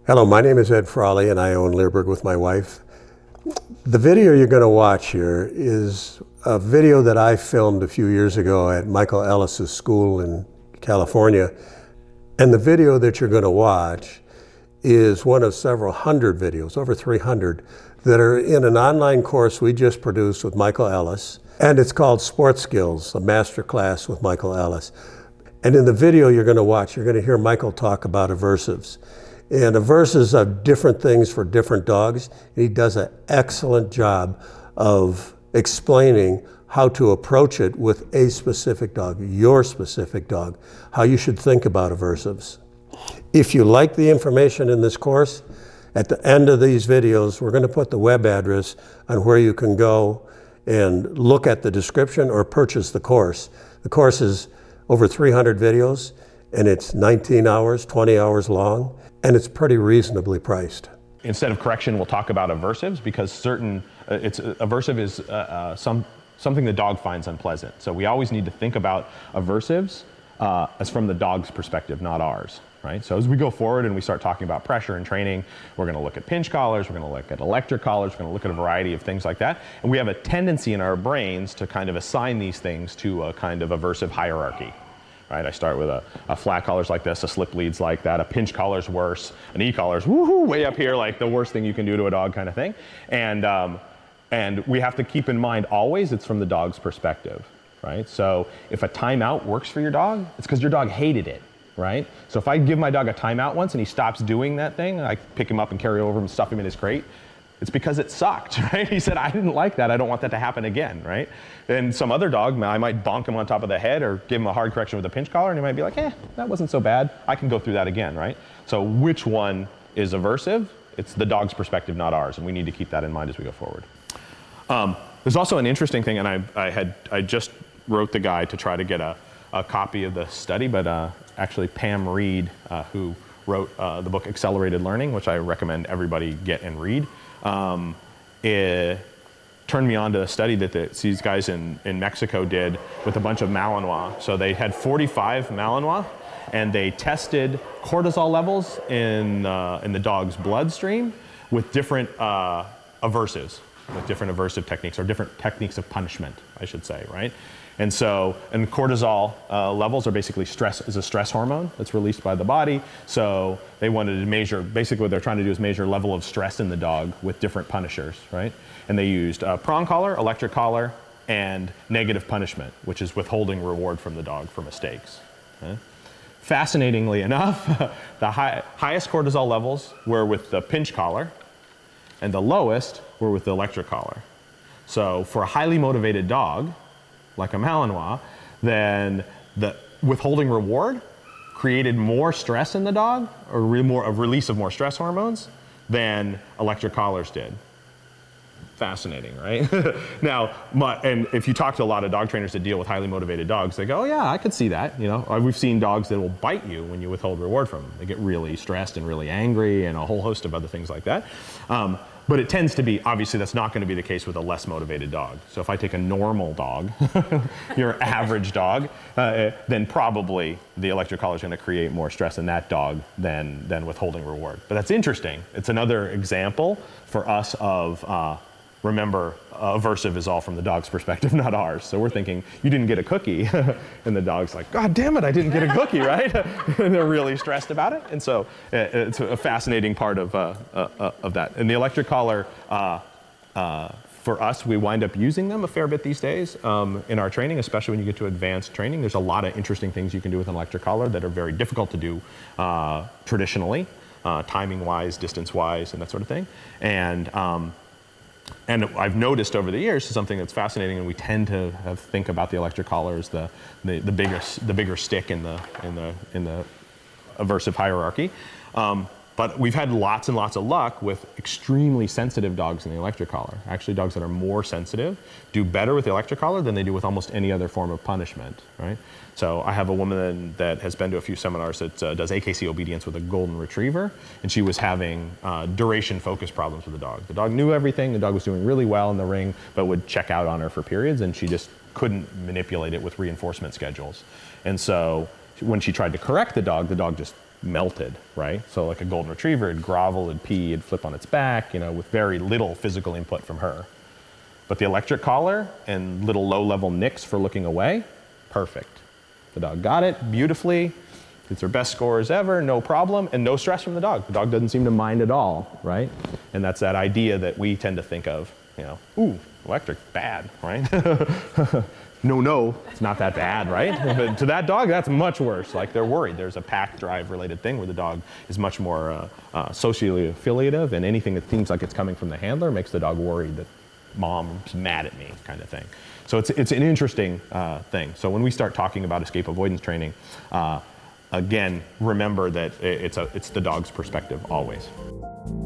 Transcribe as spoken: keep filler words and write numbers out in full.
Hello, my name is Ed Frawley and I own Leerburg with my wife. The video you're going to watch here is a video that I filmed a few years ago at Michael Ellis's school in California. And the video that you're going to watch is one of several hundred videos, over three hundred, that are in an online course we just produced with Michael Ellis. And it's called Sports Skills, a master class with Michael Ellis. And in the video you're going to watch, you're going to hear Michael talk about aversives. And aversives are different things for different dogs. And he does an excellent job of explaining how to approach it with a specific dog, your specific dog, how you should think about aversives. If you like the information in this course, at the end of these videos, we're going to put the web address on where you can go and look at the description or purchase the course. The course is over three hundred videos, and it's nineteen hours, twenty hours long, and it's pretty reasonably priced. Instead of correction, we'll talk about aversives, because certain, uh, it's, uh, aversive is uh, uh, some, something the dog finds unpleasant. So we always need to think about aversives uh, as from the dog's perspective, not ours. Right? So as we go forward and we start talking about pressure and training, we're going to look at pinch collars, we're going to look at electric collars, we're going to look at a variety of things like that. And we have a tendency in our brains to kind of assign these things to a kind of aversive hierarchy. Right? I start with a, a flat collar's like this, a slip lead's like that, a pinch collar's worse, an e-collar's woohoo, way up here, like the worst thing you can do to a dog kind of thing. And, um, and we have to keep in mind always it's from the dog's perspective. Right? So if a timeout works for your dog, it's because your dog hated it. Right? So if I give my dog a timeout once and he stops doing that thing, I pick him up and carry over him and stuff him in his crate, it's because it sucked, right? He said, I didn't like that, I don't want that to happen again, right? And some other dog, I might bonk him on top of the head or give him a hard correction with a pinch collar, and he might be like, eh, that wasn't so bad, I can go through that again, right? So which one is aversive? It's the dog's perspective, not ours, and we need to keep that in mind as we go forward. Um, there's also an interesting thing, and I, I, had, I just wrote the guide to try to get a, a copy of the study, but uh, actually Pam Reed, uh, who wrote uh, the book Accelerated Learning, which I recommend everybody get and read, um, it turned me on to a study that the, these guys in, in Mexico did with a bunch of Malinois. So they had forty-five Malinois, and they tested cortisol levels in, uh, in the dog's bloodstream with different uh, aversives, with different aversive techniques, or different techniques of punishment, I should say, right? And so, and cortisol uh, levels are basically stress, is a stress hormone that's released by the body. So they wanted to measure, basically what they're trying to do is measure level of stress in the dog with different punishers, right? And they used a prong collar, electric collar, and negative punishment, which is withholding reward from the dog for mistakes. Okay? Fascinatingly enough, the high, highest cortisol levels were with the pinch collar, and the lowest were with the electric collar. So for a highly motivated dog, like a Malinois, then the withholding reward created more stress in the dog, or re more, a release of more stress hormones, than electric collars did. Fascinating, right? Now, my, and if you talk to a lot of dog trainers that deal with highly motivated dogs, they go, oh yeah, I could see that. You know, we've seen dogs that will bite you when you withhold reward from them. They get really stressed and really angry and a whole host of other things like that. Um, But it tends to be, obviously that's not going to be the case with a less motivated dog. So if I take a normal dog, your average dog, uh, then probably the electric collar is going to create more stress in that dog than, than withholding reward. But that's interesting. It's another example for us of, uh, remember, uh, aversive is all from the dog's perspective, not ours. So we're thinking, you didn't get a cookie. And the dog's like, God damn it, I didn't get a cookie, right? And they're really stressed about it. And so uh, it's a fascinating part of, uh, uh, of that. And the electric collar, uh, uh, for us, we wind up using them a fair bit these days um, in our training, especially when you get to advanced training. There's a lot of interesting things you can do with an electric collar that are very difficult to do uh, traditionally, uh, timing-wise, distance-wise, and that sort of thing. And um, And I've noticed over the years, something that's fascinating, and we tend to have, think about the electric collar as the, the, the, bigger, the bigger stick in the, in the, in the aversive hierarchy. Um, but we've had lots and lots of luck with extremely sensitive dogs in the electric collar. Actually, dogs that are more sensitive do better with the electric collar than they do with almost any other form of punishment, right? So I have a woman that has been to a few seminars that uh, does A K C obedience with a golden retriever, and she was having uh, duration focus problems with the dog. The dog knew everything, the dog was doing really well in the ring, but would check out on her for periods, and she just couldn't manipulate it with reinforcement schedules. And so when she tried to correct the dog, the dog just melted, right? So like a golden retriever, it'd grovel, it'd pee, it'd flip on its back, you know, with very little physical input from her. But the electric collar and little low-level nicks for looking away, perfect. The dog got it beautifully. It's her best scores ever, no problem, and no stress from the dog. The dog doesn't seem to mind at all, right? And that's that idea that we tend to think of, you know, ooh, electric, bad, right? No, no, it's not that bad, right? But to that dog, that's much worse. Like, they're worried. There's a pack drive related thing where the dog is much more uh, uh, socially affiliative, and anything that seems like it's coming from the handler makes the dog worried that mom's mad at me, kind of thing. So it's, it's an interesting uh, thing. So when we start talking about escape avoidance training, uh, again, remember that it's, a, it's the dog's perspective always.